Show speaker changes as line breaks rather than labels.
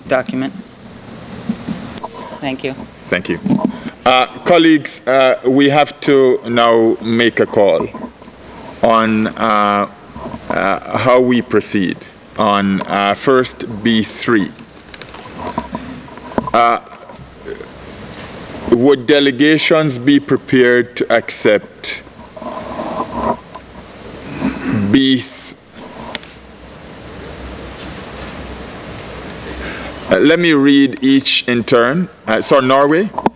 document. Thank you.
Thank you. Colleagues, we have to now make a call on how we proceed on first B3. Would delegations be prepared to accept B? Let me read each in turn. So Norway.